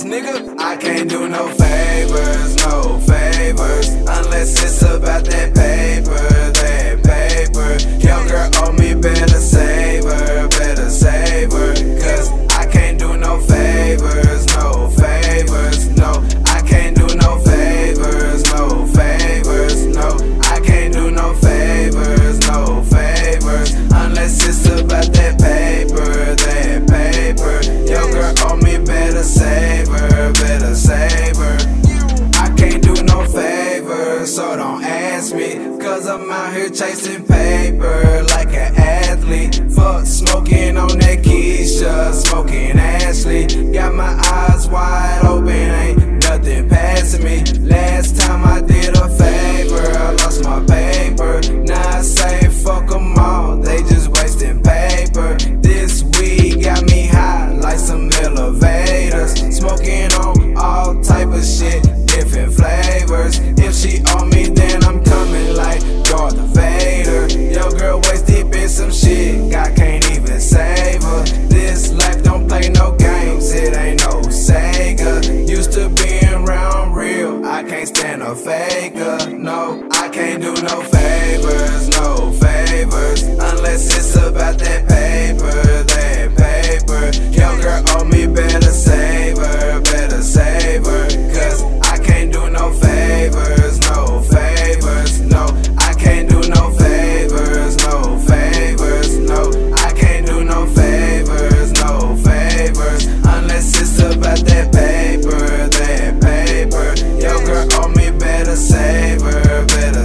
nigga. I can't do no favors, unless it's about that paper, Your girl owe me, better save her, cause I can't do no favors, no. I can't do no favors, no. I can't do no favors, unless it's about that paper, Your girl owe me, better save her, I can't do no favors, so don't ask me, cause I'm out here chasing paper like an athlete. Fuck smoking on that Keisha, smoking Ashley. Got my eyes wide open, ain't nothing passing me. Last time I did a favor, I lost my paper. Now I say fuck them all, they just wasting paper. This weed got me high like some elevators, smoking on all type of shit, different flavors. If she on me, then I'm coming like Darth Vader. Your girl waist deep in some shit, I can't even save her. This life don't play no games, it ain't no Sega. Used to being around real, I can't stand a faker. No, I can't do no favors, unless it's about that paper, Your girl owe me, better save her, cause I can't do no favors, no. I can't do no favors, no. I can't do no favors, unless it's about that paper, Your girl owe me, better save her,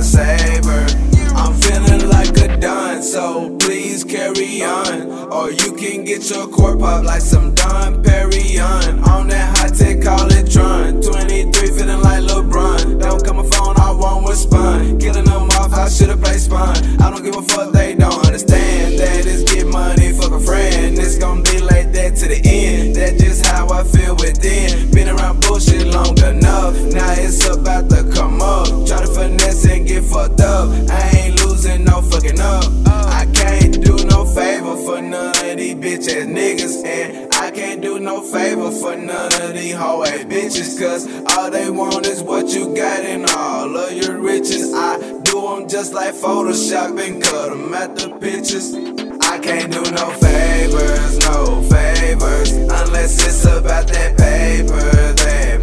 I'm feeling like a dun, so please carry on, or you can get your core pop like some Don Perignon. On that hot tech, call it Tron. 23 feeling like LeBron. Don't come my phone, I won't respond. Killing them off, I should've played Spawn. I don't give a fuck, they don't understand that it's get money, fuck a friend. It's gonna be like that to the end. That's just how I feel within. Been around bullshit long enough, now it's about to come up. Try to finesse and get fucked up, I ain't losing no fucking up. I can't do no favor for none of these bitch ass niggas, and I can't do no favor for none of these hoe ass bitches, cause all they want is what you got and all of your riches. I do them just like Photoshop and cut them at the pictures. I can't do no favors, unless it's about that paper,